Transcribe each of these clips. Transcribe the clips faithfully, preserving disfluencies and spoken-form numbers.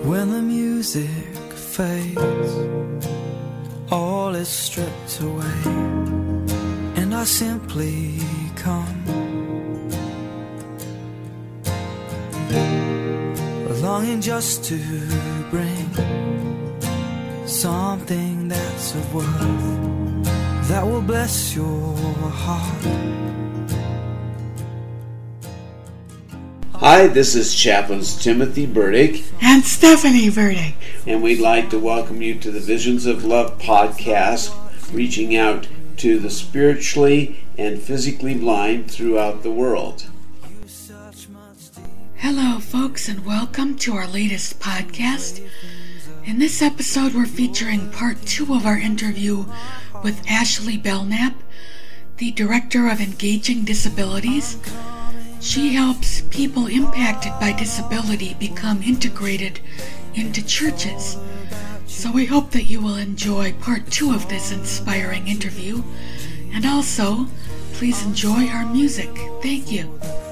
When the music fades, all is stripped away, and I simply come, longing just to bring something that's of worth that will bless your heart. Hi, this is Chaplains Timothy Burdick and Stephanie Burdick, and we'd like to welcome you to the Visions of Love podcast, reaching out to the spiritually and physically blind throughout the world. Hello, folks, and welcome to our latest podcast. In this episode, we're featuring part two of our interview with Ashley Belknap, the Director of Engaging Disabilities. She helps people impacted by disability become integrated into churches. So we hope that you will enjoy part two of this inspiring interview. And also, please enjoy our music. Thank you.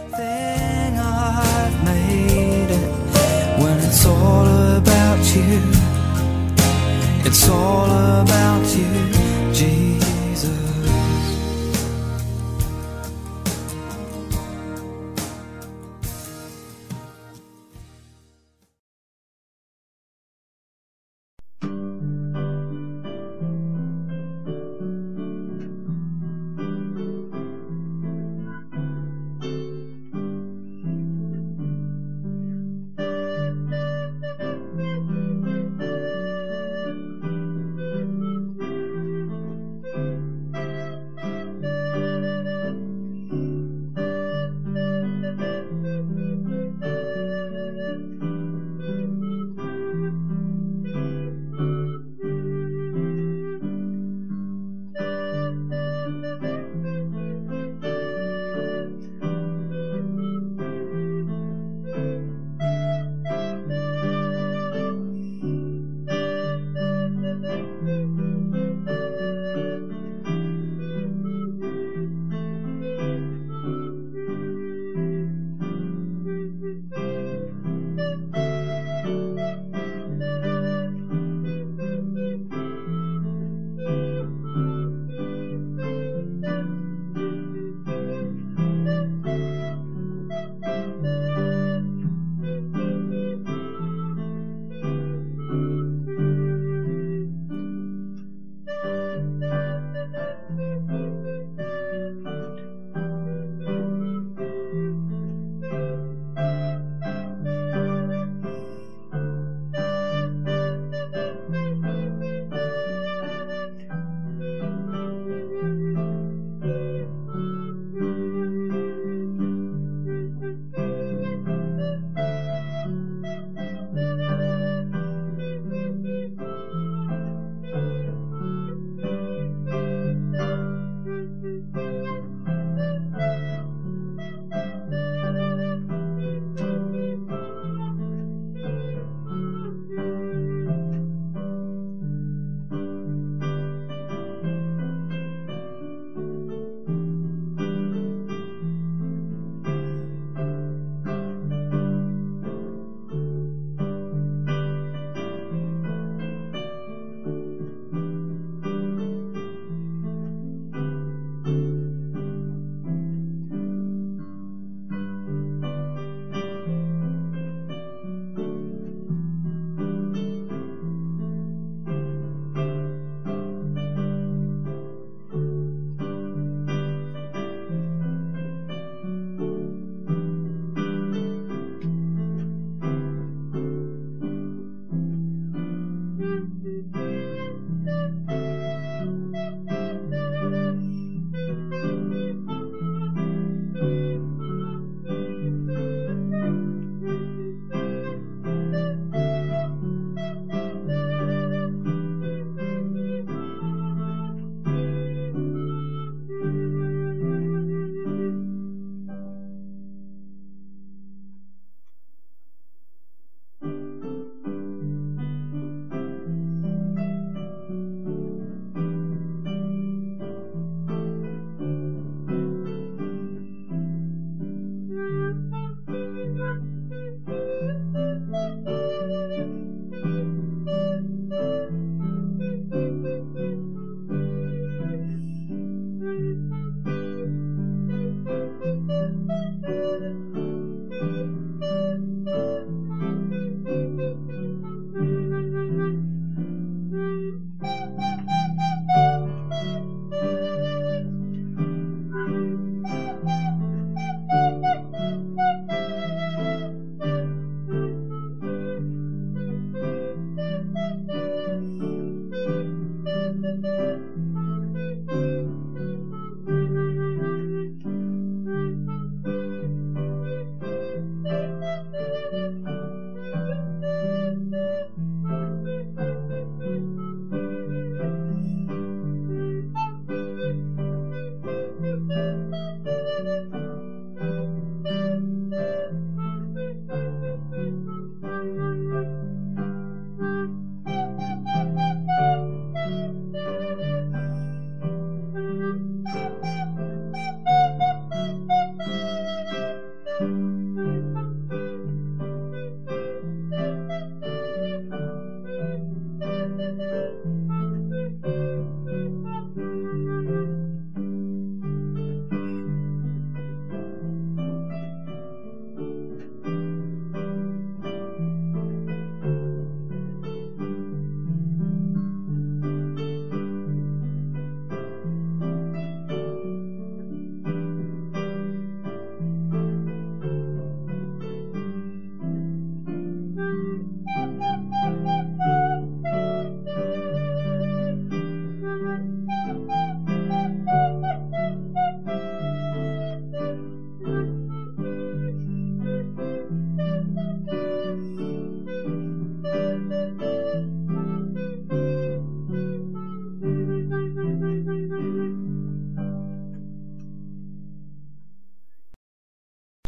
I've made it when it's all about you. It's all about you, Jesus.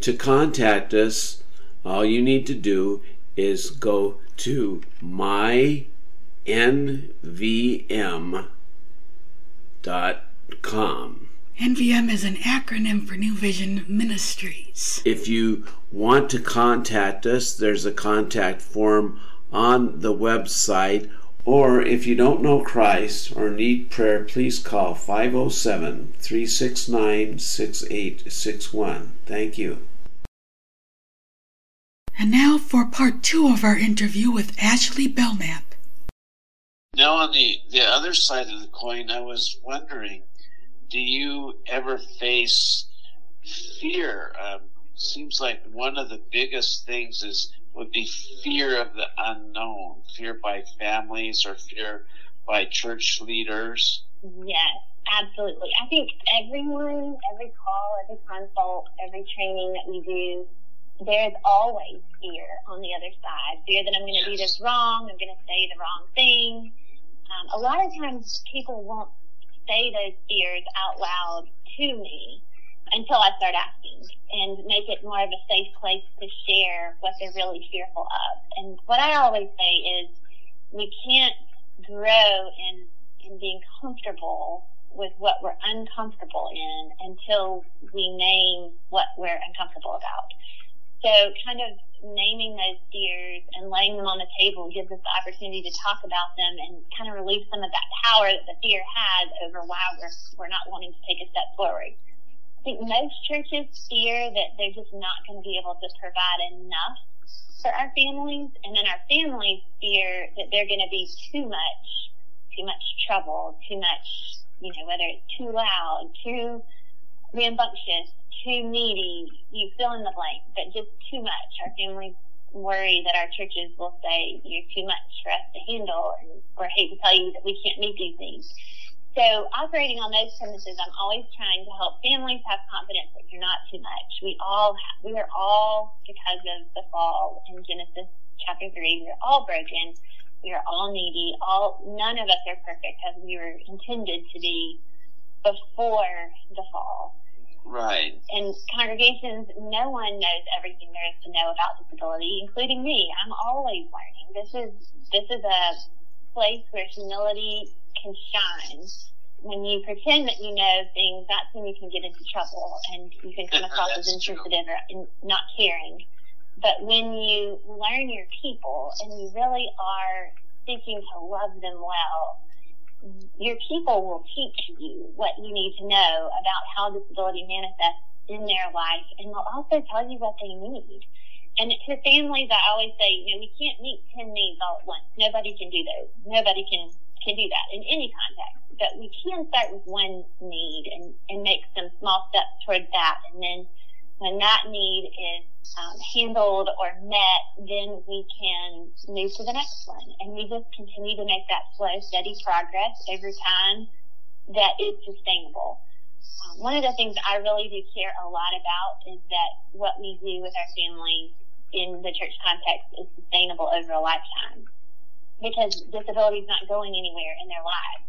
to contact us, all you need to do is go to my N V M dot com. N V M is an acronym for New Vision Ministries. If you want to contact us, there's a contact form on the website, or if you don't know Christ or need prayer, please call five oh seven, three six nine, six eight six one. Thank you. And now for part two of our interview with Ashley Belknap. Now on the, the other side of the coin, I was wondering, do you ever face fear? Um, seems like one of the biggest things is would be fear of the unknown, fear by families or fear by church leaders. Yes, absolutely. I think everyone, every call, every consult, every training that we do, there's always fear on the other side. Fear that I'm going to do this wrong, I'm going to say the wrong thing. Um, a lot of times people won't say those fears out loud to me until I start asking and make it more of a safe place to share what they're really fearful of. And what I always say is we can't grow in, in being comfortable with what we're uncomfortable in until we name what we're uncomfortable about. So kind of naming those fears and laying them on the table gives us the opportunity to talk about them and kind of release some of that power that the fear has over why we're, we're not wanting to take a step forward. I think most churches fear that they're just not going to be able to provide enough for our families, and then our families fear that they're going to be too much, too much trouble, too much, you know, whether it's too loud, too rambunctious, too needy, you fill in the blank, but just too much. Our families worry that our churches will say, you're too much for us to handle, and we hate to tell you that we can't meet these needs. So operating on those premises, I'm always trying to help families have confidence that you're not too much. We all have, we are all, because of the fall in Genesis chapter three, we're all broken. We are all needy. All, none of us are perfect as we were intended to be before the fall. Right. In congregations, no one knows everything there is to know about disability, including me. I'm always learning. This is this is a place where humility can shine. When you pretend that you know things, that's when you can get into trouble, and you can come across as insensitive or not caring. But when you learn your people and you really are seeking to love them well, your people will teach you what you need to know about how disability manifests in their life, and they'll also tell you what they need. And to families, I always say, you know, we can't meet ten needs all at once. Nobody can do those. Nobody can, can do that in any context. But we can start with one need and, and make some small steps towards that. And then when that need is um, handled or met, then we can move to the next one. And we just continue to make that slow, steady progress over time that is sustainable. Um, one of the things I really do care a lot about is that what we do with our families in the church context is sustainable over a lifetime, because disability is not going anywhere in their lives.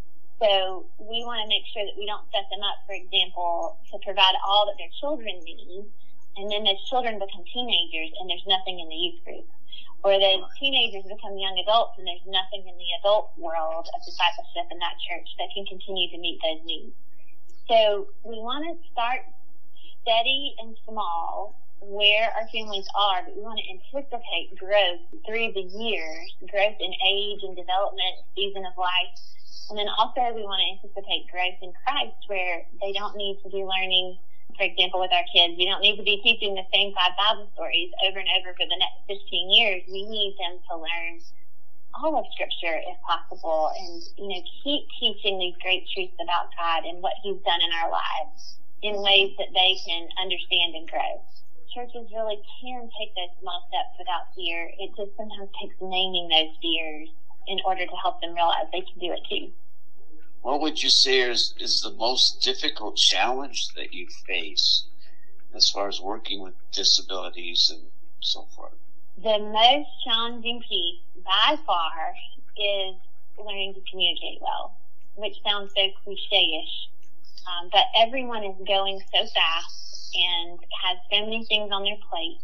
So we want to make sure that we don't set them up, for example, to provide all that their children need, and then those children become teenagers and there's nothing in the youth group. Or those teenagers become young adults and there's nothing in the adult world of discipleship in that church that can continue to meet those needs. So we want to start steady and small where our families are, but we want to anticipate growth through the years, growth in age and development, season of life. And then also we want to anticipate growth in Christ, where they don't need to be learning, for example, with our kids, we don't need to be teaching the same five Bible stories over and over for the next fifteen years. We need them to learn all of Scripture if possible, and, you know, keep teaching these great truths about God and what He's done in our lives in ways that they can understand and grow. Churches really can take those small steps without fear. It just sometimes takes naming those fears in order to help them realize they can do it too. What would you say is, is the most difficult challenge that you face as far as working with disabilities and so forth? The most challenging piece, by far, is learning to communicate well, which sounds so cliche-ish. Um, but everyone is going so fast and has so many things on their plate.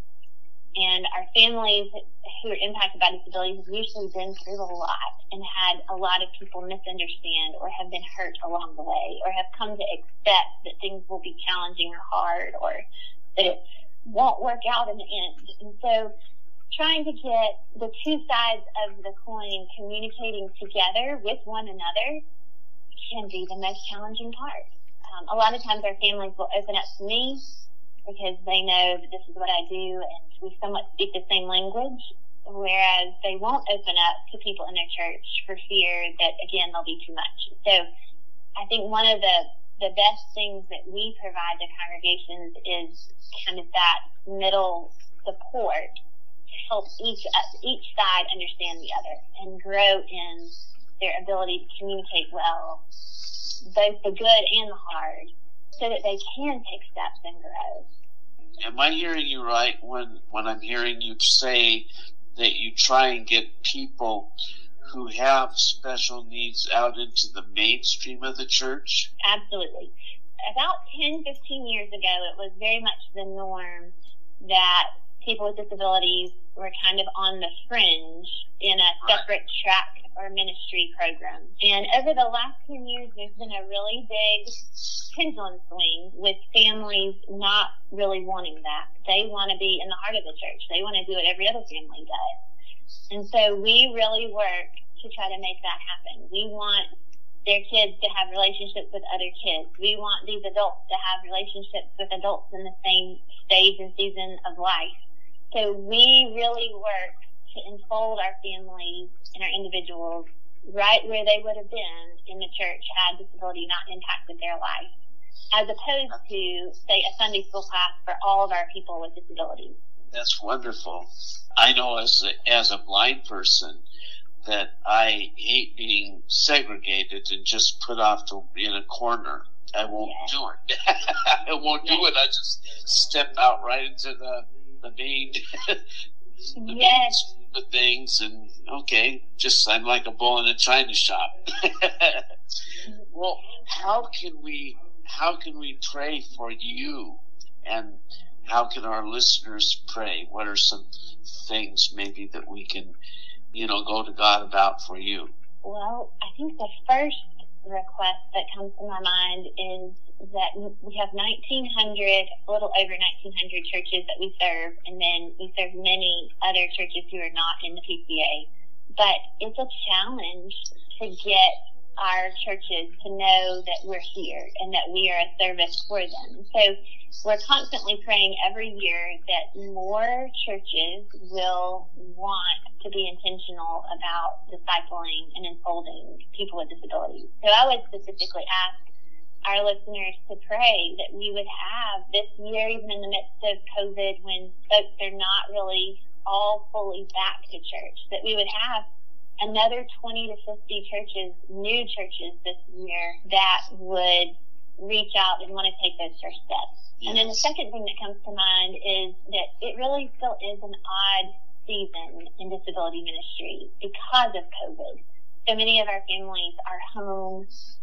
And our families who are impacted by disabilities have usually been through a lot and had a lot of people misunderstand or have been hurt along the way or have come to expect that things will be challenging or hard or that it won't work out in the end. And so trying to get the two sides of the coin communicating together with one another can be the most challenging part. Um, a lot of times our families will open up to me because they know that this is what I do and we somewhat speak the same language, whereas they won't open up to people in their church for fear that, again, they'll be too much. So I think one of the, the best things that we provide to congregations is kind of that middle support to help each each side understand the other and grow in their ability to communicate well, both the good and the hard, so that they can take steps and grow. Am I hearing you right when, when I'm hearing you say that you try and get people who have special needs out into the mainstream of the church? Absolutely. About ten, fifteen years ago, it was very much the norm that people with disabilities were kind of on the fringe in a separate track or ministry program. And over the last ten years, there's been a really big pendulum swing with families not really wanting that. They want to be in the heart of the church. They want to do what every other family does. And so we really work to try to make that happen. We want their kids to have relationships with other kids. We want these adults to have relationships with adults in the same stage and season of life. So we really work to enfold our families and our individuals right where they would have been in the church had disability not impacted their life, as opposed to, say, a Sunday school class for all of our people with disabilities. That's wonderful. I know as a, as a blind person that I hate being segregated and just put off to, in a corner. I won't yes. do it. I won't yes. do it. I just step out right into the the main, the yes. main things, and okay, just I'm like a bull in a china shop. Well, how can we how can we pray for you, and how can our listeners pray? What are some things maybe that we can, you know, go to God about for you? Well, I think the first request that comes to my mind is that we have nineteen hundred, a little over nineteen hundred churches that we serve, and then we serve many other churches who are not in the P C A. But it's a challenge to get our churches to know that we're here and that we are a service for them. So we're constantly praying every year that more churches will want to be intentional about discipling and enfolding people with disabilities. So I would specifically ask our listeners to pray that we would have this year, even in the midst of COVID, when folks are not really all fully back to church, that we would have another twenty to fifty churches, new churches this year that would reach out and want to take those first steps. Yes. And then the second thing that comes to mind is that it really still is an odd season in disability ministry because of COVID. So many of our families are home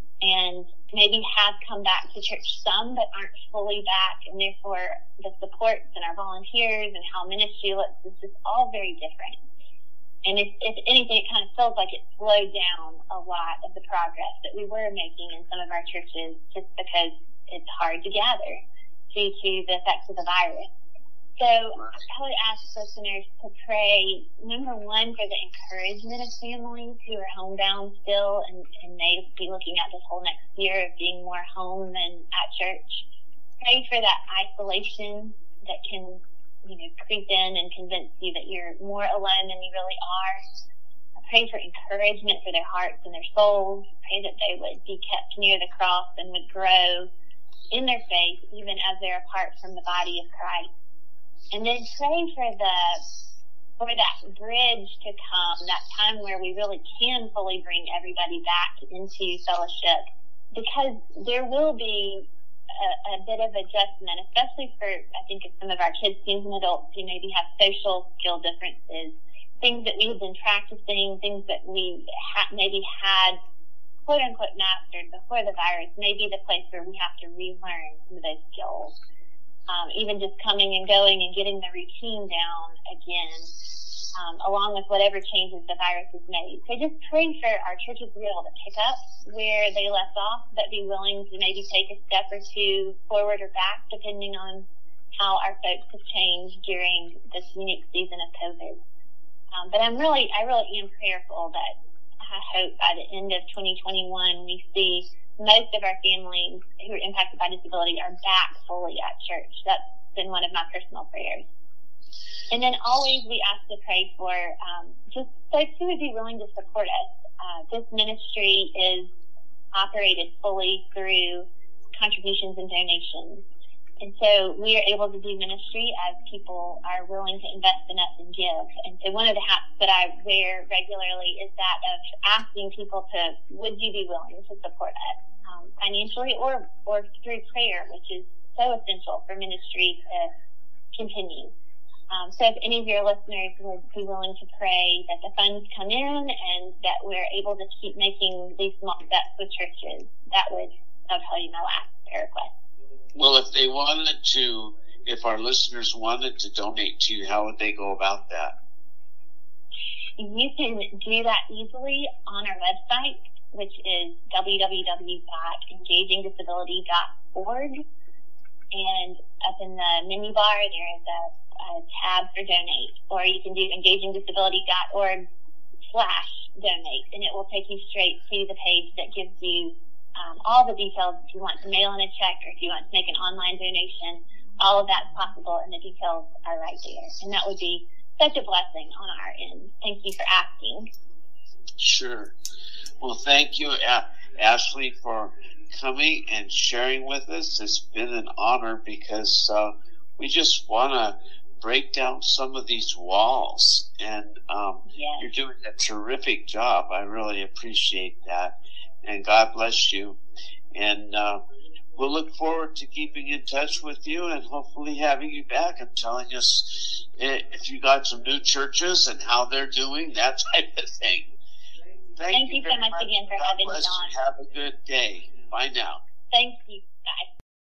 and maybe have come back to church some, but aren't fully back, and therefore the supports and our volunteers and how ministry looks is just all very different. And if, if anything, it kind of feels like it slowed down a lot of the progress that we were making in some of our churches just because it's hard to gather due to the effects of the virus. So I would ask listeners to pray, number one, for the encouragement of families who are homebound still and, and may be looking at this whole next year of being more home than at church. Pray for that isolation that can, you know, creep in and convince you that you're more alone than you really are. I pray for encouragement for their hearts and their souls. Pray that they would be kept near the cross and would grow in their faith even as they're apart from the body of Christ. And then pray for the for that bridge to come, that time where we really can fully bring everybody back into fellowship, because there will be A, a bit of adjustment, especially for, I think, some of our kids, teens, and adults who maybe have social skill differences, things that we have been practicing, things that we ha- maybe had quote-unquote mastered before the virus may be the place where we have to relearn some of those skills. Um, even just coming and going and getting the routine down again, um, along with whatever changes the virus has made. So just pray for our churches to be able to pick up where they left off, but be willing to maybe take a step or two forward or back, depending on how our folks have changed during this unique season of COVID. Um, but I'm really, I really am prayerful that I hope by the end of twenty twenty-one we see most of our families who are impacted by disability are back fully at church. That's been one of my personal prayers. And then always we ask to pray for um, just folks who would be willing to support us. Uh, this ministry is operated fully through contributions and donations. And so we are able to do ministry as people are willing to invest in us and give. And so one of the hats that I wear regularly is that of asking people to, would you be willing to support us um, financially or, or through prayer, which is so essential for ministry to continue. Um, so if any of your listeners would be willing to pray that the funds come in and that we're able to keep making these small steps with churches, that would, that would probably be my last prayer request. Well, if they wanted to, if our listeners wanted to donate to you, how would they go about that? You can do that easily on our website, which is w w w dot engaging disability dot org. And up in the menu bar, there is a, a tab for donate. Or you can do engaging disability dot org slash donate, and it will take you straight to the page that gives you Um, all the details. If you want to mail in a check or if you want to make an online donation, all of that's possible, and the details are right there. And that would be such a blessing on our end. Thank you for asking. Sure. Well, thank you, a- Ashley, for coming and sharing with us. It's been an honor because uh, we just want to break down some of these walls, and um, yes. You're doing a terrific job. I really appreciate that. And God bless you. And uh, we'll look forward to keeping in touch with you and hopefully having you back and telling us if you got some new churches and how they're doing, that type of thing. Thank, Thank you, you so much, much again for God having me bless on. You. Have a good day. Bye now. Thank you. Bye.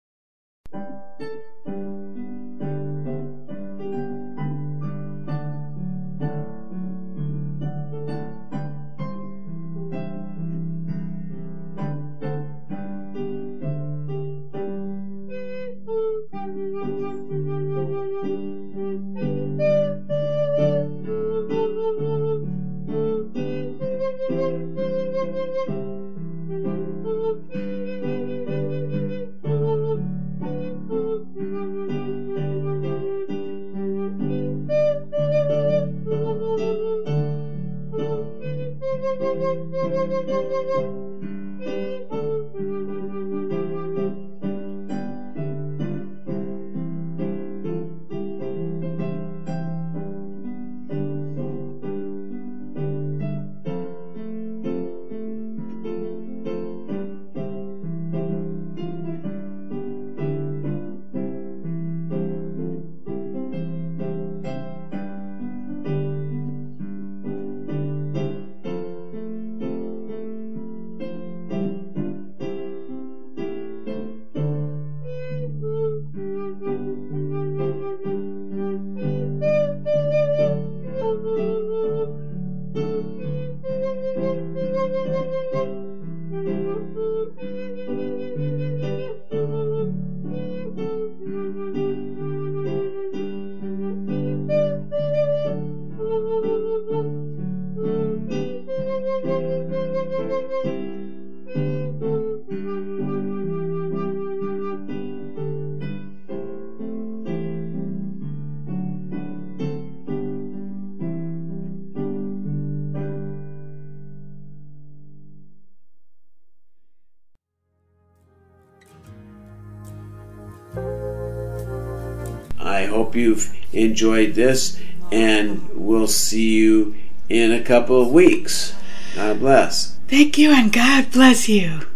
I hope you've enjoyed this, and we'll see you in a couple of weeks. God bless. Thank you, and God bless you.